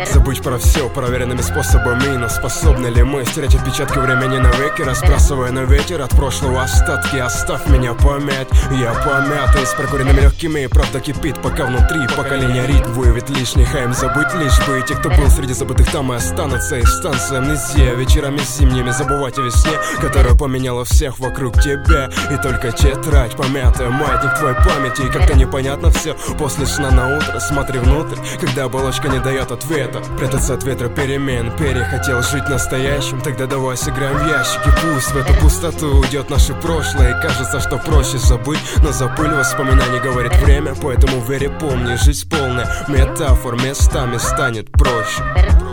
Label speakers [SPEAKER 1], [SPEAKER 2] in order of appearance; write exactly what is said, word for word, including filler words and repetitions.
[SPEAKER 1] Забыть про все проверенными способами, но способны ли мы стереть отпечатки времени навеки, разбрасывая на ветер от прошлого остатки? Оставь меня помять, я помятый, с прокуренными легкими. Правда кипит, пока внутри поколение рит выявит лишних, а им забыть лишь бы. И те, кто был среди забытых, там и останутся. И станция амнезия, вечерами зимними забывать о весне, которая поменяла всех вокруг тебя. И только тетрадь помятая, маятник твоей памяти. И как-то непонятно все после сна на утро. Смотри внутрь, когда оболочка не дает ответа. Прятаться от ветра перемен, перехотел жить настоящим. Тогда давай сыграем в ящики. Пусть в эту пустоту уйдет наше прошлое. И кажется, что проще забыть, но запыль воспоминаний, говорит время. Поэтому вере помни, жизнь полная метафор, местами станет проще.